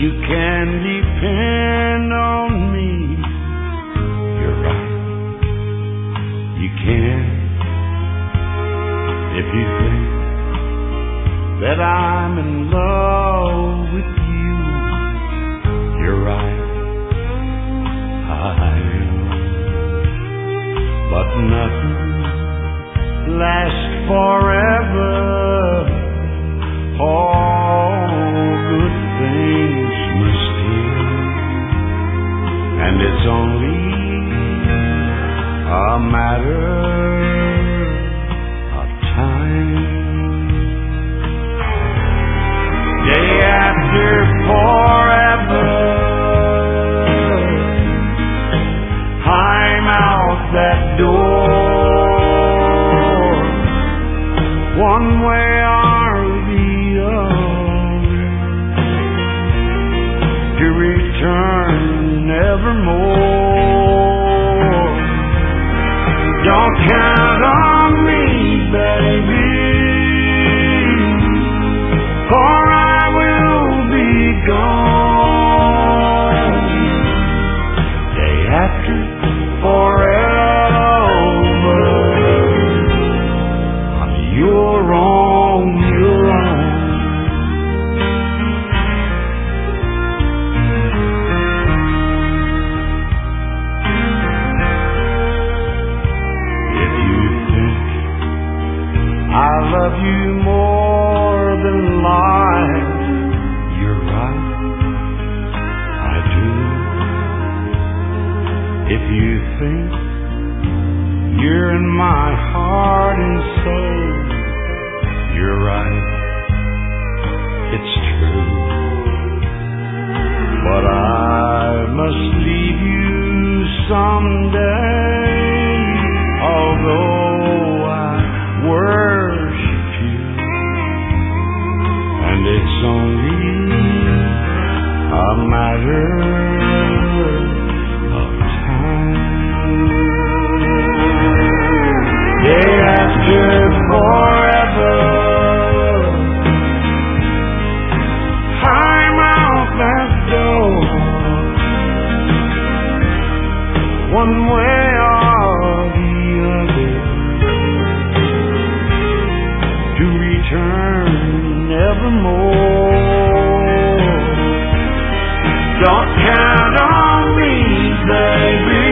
You can depend on me. You're right, you can. If you think that I'm in love with you, you're right, I am. But nothing lasts forever. All good things must end, and it's only a matter of time. Day after forever, I'm out that door, one way or the other, to return nevermore. Don't count on me, baby, for I will be gone. Day after forever, you're wrong, you're wrong. If you think I love you more than life, you're right, I do. If you think you're in my heart and soul, you're right, it's true. But I must leave you someday, although I worship you, and it's only a matter of time. Day after forever, I'm out that door, one way or the other, to return nevermore. Don't count on me, baby,